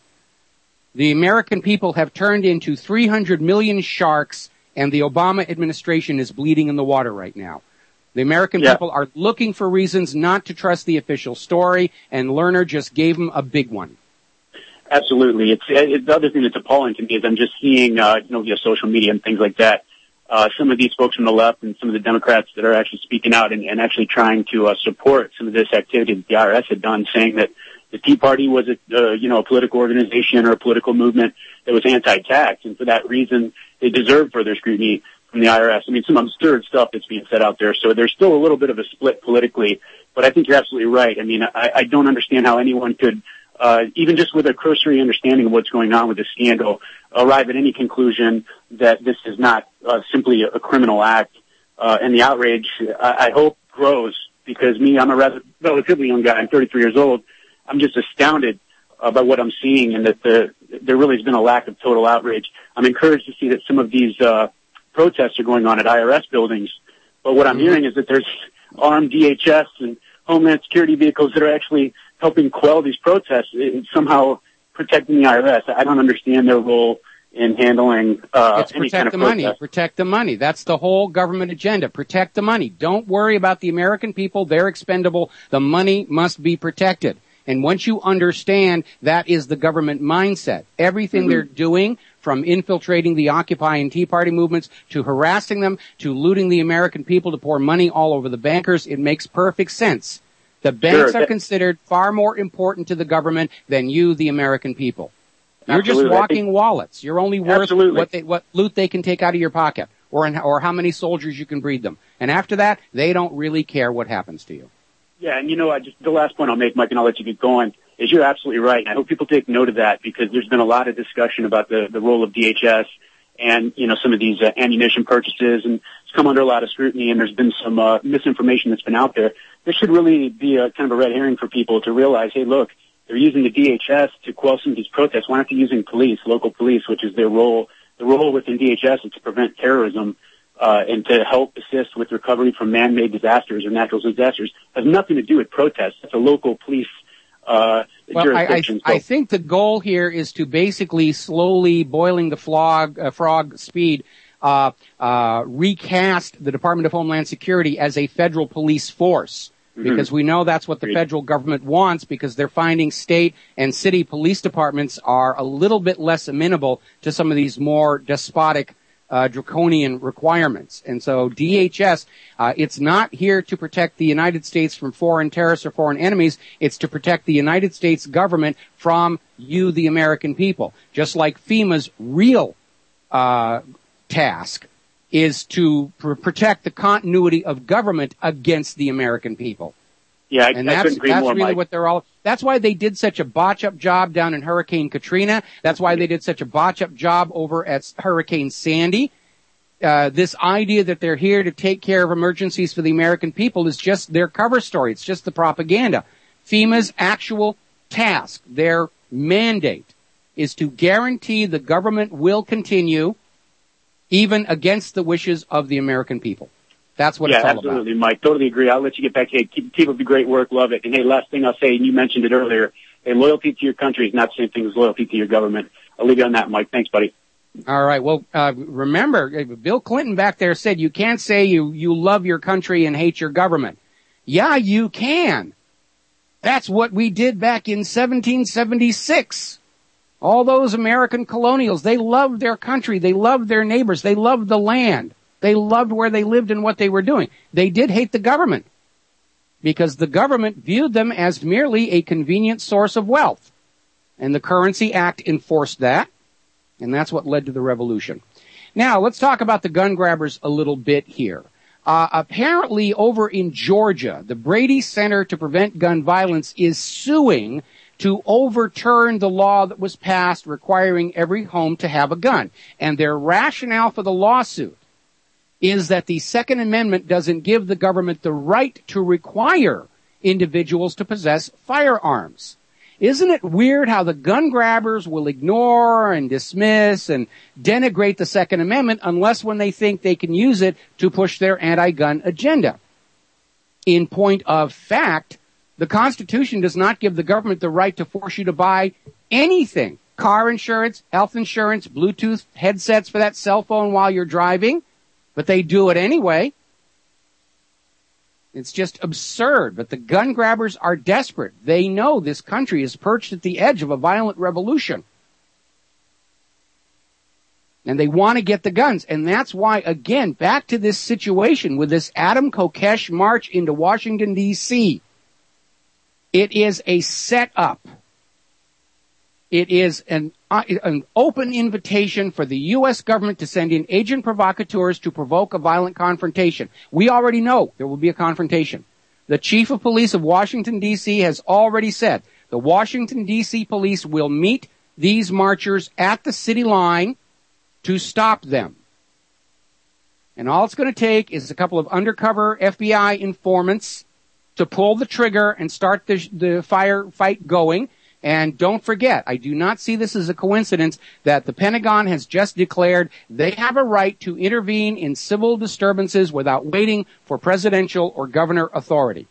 the American people have turned into 300 million sharks, and the Obama administration is bleeding in the water right now. The American people are looking for reasons not to trust the official story, and Lerner just gave them a big one. Absolutely. It's the other thing that's appalling to me is I'm just seeing, via social media and things like that, some of these folks from the left and some of the Democrats that are actually speaking out and actually trying to support some of this activity that the IRS had done, saying that the Tea Party was a political organization or a political movement that was anti-tax, and for that reason, they deserve further scrutiny from the IRS. I mean, some absurd stuff that's being said out there. So there's still a little bit of a split politically, but I think you're absolutely right. I mean, I don't understand how anyone could, even just with a cursory understanding of what's going on with this scandal, arrive at any conclusion that this is not simply a criminal act. And the outrage, I hope, grows because I'm a relatively young guy. I'm 33 years old. I'm just astounded by what I'm seeing, and that there really has been a lack of total outrage. I'm encouraged to see that some of these protests are going on at IRS buildings, but what I'm hearing is that there's armed DHS and Homeland Security vehicles that are actually helping quell these protests and somehow protecting the IRS. I don't understand their role in handling any kind of protest. Protect the money. That's the whole government agenda. Protect the money. Don't worry about the American people. They're expendable. The money must be protected. And once you understand that is the government mindset, everything they're doing, from infiltrating the Occupy and Tea Party movements to harassing them to looting the American people to pour money all over the bankers, it makes perfect sense. The banks are considered far more important to the government than you, the American people. You're just walking wallets. You're only worth what loot they can take out of your pocket or how many soldiers you can breed them. And after that, they don't really care what happens to you. Yeah, and the last point I'll make, Mike, and I'll let you get going, is you're absolutely right. And I hope people take note of that because there's been a lot of discussion about the role of DHS and, some of these ammunition purchases, and it's come under a lot of scrutiny, and there's been some misinformation that's been out there. This should really be a kind of a red herring for people to realize, hey, look, they're using the DHS to quell some of these protests. Why aren't they using police, local police, which is their role? The role within DHS is to prevent terrorism. and to help assist with recovery from man-made disasters or natural disasters has nothing to do with protests. It's a local police jurisdiction. I think the goal here is to basically slowly boiling the frog speed, recast the Department of Homeland Security as a federal police force. Because we know that's what the federal government wants, because they're finding state and city police departments are a little bit less amenable to some of these more despotic, draconian requirements. And so DHS, it's not here to protect the United States from foreign terrorists or foreign enemies. It's to protect the United States government from you, the American people. Just like FEMA's real task is to protect the continuity of government against the American people. Yeah, and I couldn't agree more, that's really Mike. what they're all. That's why they did such a botch-up job down in Hurricane Katrina. That's why they did such a botch-up job over at Hurricane Sandy. This idea that they're here to take care of emergencies for the American people is just their cover story. It's just the propaganda. FEMA's actual task, their mandate, is to guarantee the government will continue even against the wishes of the American people. That's what it's all about. Yeah, absolutely, Mike. Totally agree. I'll let you get back. Hey, keep up the great work. Love it. And hey, last thing I'll say, and you mentioned it earlier, hey, loyalty to your country is not the same thing as loyalty to your government. I'll leave you on that, Mike. Thanks, buddy. All right. Well, remember, Bill Clinton back there said you can't say you love your country and hate your government. Yeah, you can. That's what we did back in 1776. All those American colonials, they loved their country. They loved their neighbors. They loved the land. They loved where they lived and what they were doing. They did hate the government because the government viewed them as merely a convenient source of wealth. And the Currency Act enforced that. And that's what led to the revolution. Now, let's talk about the gun grabbers a little bit here. Apparently over in Georgia, the Brady Center to Prevent Gun Violence is suing to overturn the law that was passed requiring every home to have a gun. And their rationale for the lawsuit is that the Second Amendment doesn't give the government the right to require individuals to possess firearms. Isn't it weird how the gun grabbers will ignore and dismiss and denigrate the Second Amendment unless when they think they can use it to push their anti-gun agenda? In point of fact, the Constitution does not give the government the right to force you to buy anything. Car insurance, health insurance, Bluetooth headsets for that cell phone while you're driving. But they do it anyway. It's just absurd. But the gun grabbers are desperate. They know this country is perched at the edge of a violent revolution. And they want to get the guns. And that's why, again, back to this situation with this Adam Kokesh march into Washington, D.C., it is a setup. It is an open invitation for the U.S. government to send in agent provocateurs to provoke a violent confrontation. We already know there will be a confrontation. The chief of police of Washington, D.C. has already said the Washington, D.C. police will meet these marchers at the city line to stop them. And all it's going to take is a couple of undercover FBI informants to pull the trigger and start the firefight going. And don't forget, I do not see this as a coincidence that the Pentagon has just declared they have a right to intervene in civil disturbances without waiting for presidential or governor authority.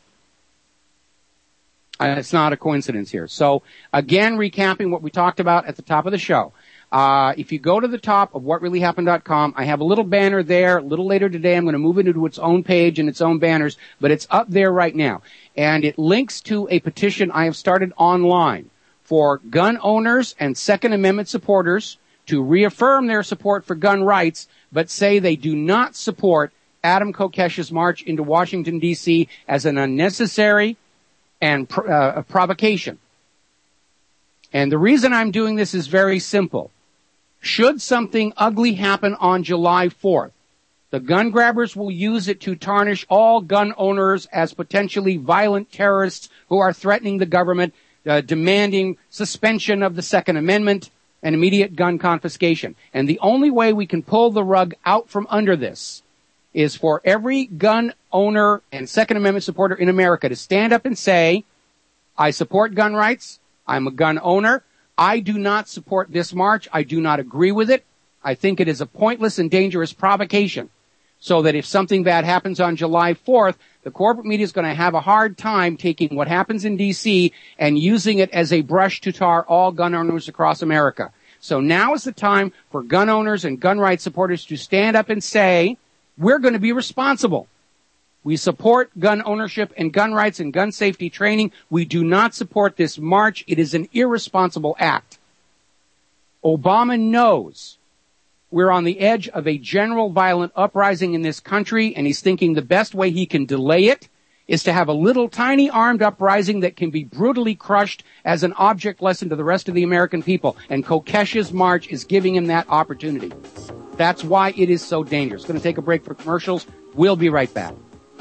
It's not a coincidence here. So, again, recapping what we talked about at the top of the show. If you go to the top of whatreallyhappened.com, I have a little banner there. A little later today, I'm going to move it into its own page and its own banners, but it's up there right now. And it links to a petition I have started online for gun owners and Second Amendment supporters to reaffirm their support for gun rights, but say they do not support Adam Kokesh's march into Washington, D.C. as an unnecessary and provocation. And the reason I'm doing this is very simple. Should something ugly happen on July 4th, the gun grabbers will use it to tarnish all gun owners as potentially violent terrorists who are threatening the government, demanding suspension of the Second Amendment and immediate gun confiscation. And the only way we can pull the rug out from under this is for every gun owner and Second Amendment supporter in America to stand up and say, I support gun rights. I'm a gun owner. I do not support this march. I do not agree with it. I think it is a pointless and dangerous provocation. so that if something bad happens on July 4th, the corporate media is going to have a hard time taking what happens in D.C. and using it as a brush to tar all gun owners across America. So now is the time for gun owners and gun rights supporters to stand up and say, we're going to be responsible. We support gun ownership and gun rights and gun safety training. We do not support this march. It is an irresponsible act. Obama knows we're on the edge of a general violent uprising in this country, and he's thinking the best way he can delay it is to have a little tiny armed uprising that can be brutally crushed as an object lesson to the rest of the American people. And Kokesh's march is giving him that opportunity. That's why it is so dangerous. Going to take a break for commercials. We'll be right back.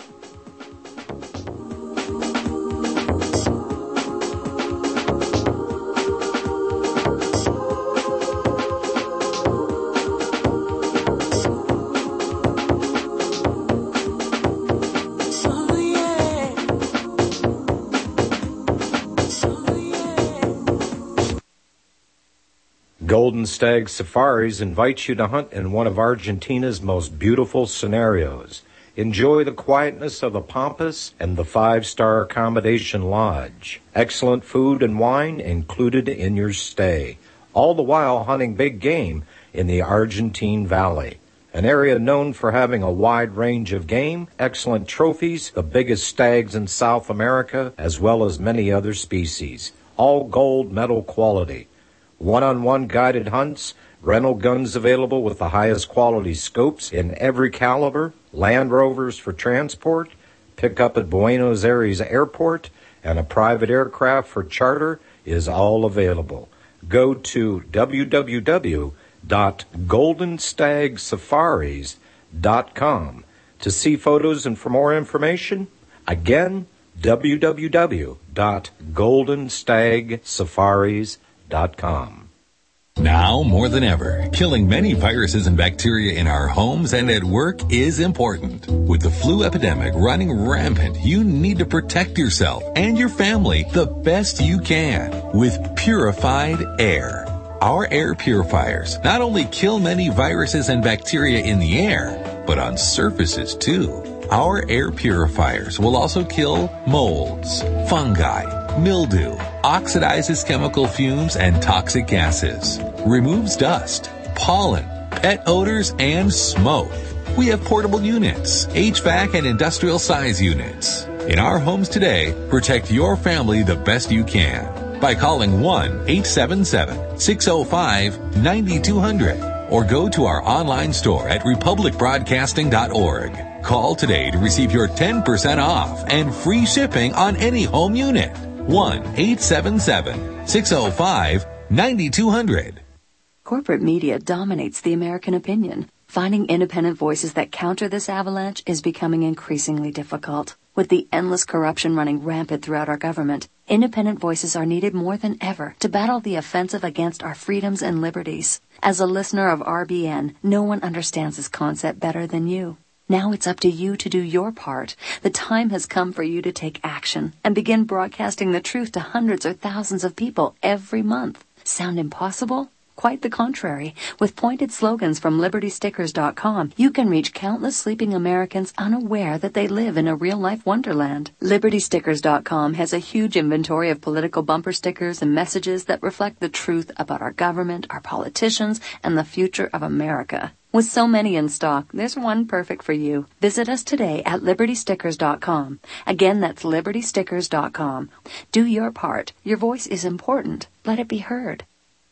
Golden Stag Safaris invites you to hunt in one of Argentina's most beautiful scenarios. Enjoy the quietness of the Pampas and the 5-star accommodation lodge. Excellent food and wine included in your stay, all the while hunting big game in the Argentine Valley, an area known for having a wide range of game, excellent trophies, the biggest stags in South America, as well as many other species, all gold medal quality. One-on-one guided hunts, rental guns available with the highest quality scopes in every caliber, Land Rovers for transport, pick up at Buenos Aires Airport, and a private aircraft for charter is all available. Go to www.goldenstagsafaris.com to see photos and for more information. Again, www.goldenstagsafaris.com. Now more than ever, killing many viruses and bacteria in our homes and at work is important. With the flu epidemic running rampant, you need to protect yourself and your family the best you can with purified air. Our air purifiers not only kill many viruses and bacteria in the air, but on surfaces too. Our air purifiers will also kill molds, fungi, mildew, oxidizes chemical fumes and toxic gases, removes dust, pollen, pet odors, and smoke. We have portable units, HVAC and industrial size units. In our homes today, protect your family the best you can by calling 1-877-605-9200 or go to our online store at republicbroadcasting.org. Call today to receive your 10% off and free shipping on any home unit. 1-877-605-9200. Corporate media dominates the American opinion. Finding independent voices that counter this avalanche is becoming increasingly difficult. With the endless corruption running rampant throughout our government, independent voices are needed more than ever to battle the offensive against our freedoms and liberties. As a listener of RBN, no one understands this concept better than you. Now it's up to you to do your part. The time has come for you to take action and begin broadcasting the truth to hundreds or thousands of people every month. Sound impossible? Quite the contrary. With pointed slogans from LibertyStickers.com, you can reach countless sleeping Americans unaware that they live in a real-life wonderland. LibertyStickers.com has a huge inventory of political bumper stickers and messages that reflect the truth about our government, our politicians, and the future of America. With so many in stock, there's one perfect for you. Visit us today at LibertyStickers.com. Again, that's LibertyStickers.com. Do your part. Your voice is important. Let it be heard.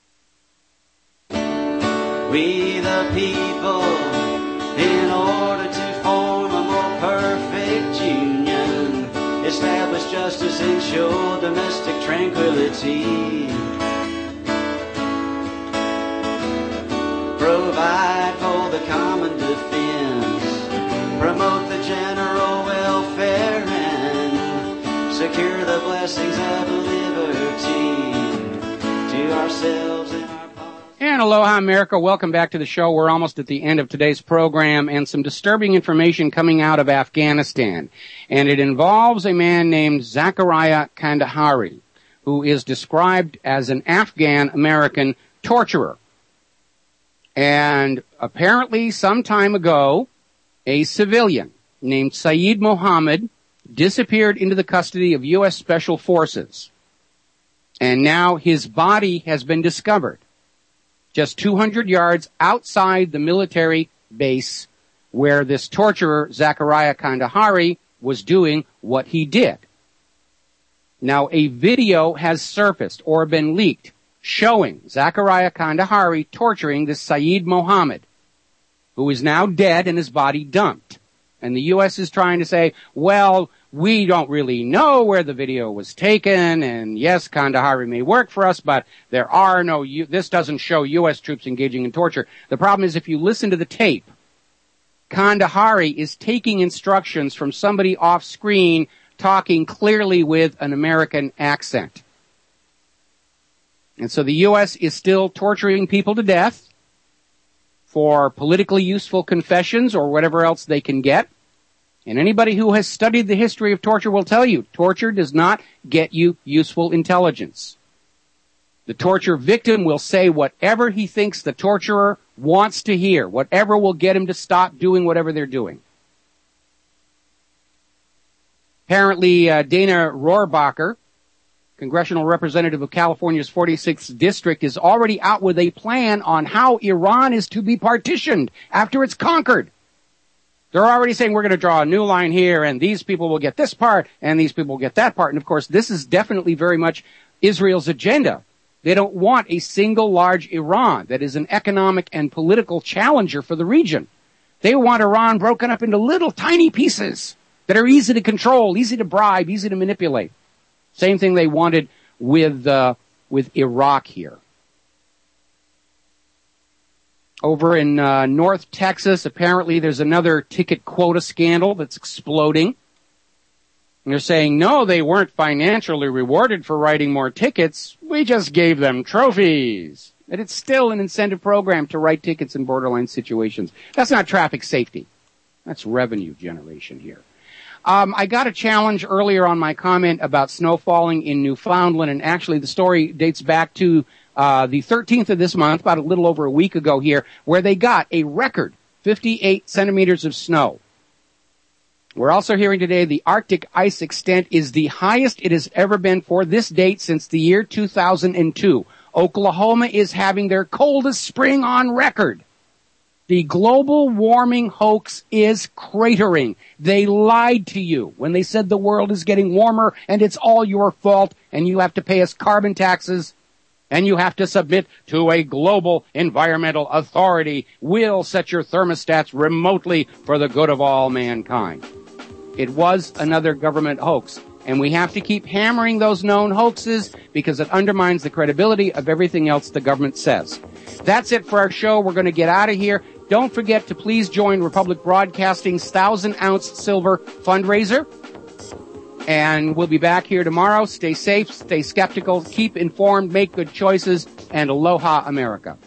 We the people, in order to form a more perfect union, establish justice, ensure domestic tranquility, provide for the common defense, promote the general welfare, and secure the blessings of liberty to ourselves and And aloha, America. Welcome back to the show. We're almost at the end of today's program, and some disturbing information coming out of Afghanistan. And it involves a man named Zakaria Kandahari, who is described as an Afghan-American torturer. And apparently some time ago, a civilian named Saeed Mohammed disappeared into the custody of U.S. Special Forces. And now his body has been discovered just 200 yards outside the military base where this torturer, Zakaria Kandahari, was doing what he did. Now, a video has surfaced or been leaked showing Zakaria Kandahari torturing this Saeed Mohammed, who is now dead and his body dumped. And the U.S. is trying to say, well, we don't really know where the video was taken, and yes, Kandahari may work for us, but there are no, this doesn't show U.S. troops engaging in torture. The problem is if you listen to the tape, Kandahari is taking instructions from somebody off screen talking clearly with an American accent. And so the U.S. is still torturing people to death for politically useful confessions or whatever else they can get. And anybody who has studied the history of torture will tell you, torture does not get you useful intelligence. The torture victim will say whatever he thinks the torturer wants to hear, whatever will get him to stop doing whatever they're doing. Apparently, Dana Rohrabacher, congressional representative of California's 46th district, is already out with a plan on how Iran is to be partitioned after it's conquered. They're already saying we're going to draw a new line here, and these people will get this part, and these people will get that part. And, of course, this is definitely very much Israel's agenda. They don't want a single large Iran that is an economic and political challenger for the region. They want Iran broken up into little tiny pieces that are easy to control, easy to bribe, easy to manipulate. Same thing they wanted with Iraq here. Over in North Texas, apparently there's another ticket quota scandal that's exploding. And they're saying, no, they weren't financially rewarded for writing more tickets. We just gave them trophies. And it's still an incentive program to write tickets in borderline situations. That's not traffic safety. That's revenue generation here. I got a challenge earlier on my comment about snow falling in Newfoundland, and actually the story dates back to the 13th of this month, about a little over a week ago here, where they got a record 58 centimeters of snow. We're also hearing today the Arctic ice extent is the highest it has ever been for this date since the year 2002. Oklahoma is having their coldest spring on record. The global warming hoax is cratering. They lied to you when they said the world is getting warmer and it's all your fault and you have to pay us carbon taxes and you have to submit to a global environmental authority. We'll set your thermostats remotely for the good of all mankind. It was another government hoax, and we have to keep hammering those known hoaxes because it undermines the credibility of everything else the government says. That's it for our show. We're going to get out of here. Don't forget to please join Republic Broadcasting's 1,000-ounce silver fundraiser. And we'll be back here tomorrow. Stay safe, stay skeptical, keep informed, make good choices, and aloha America.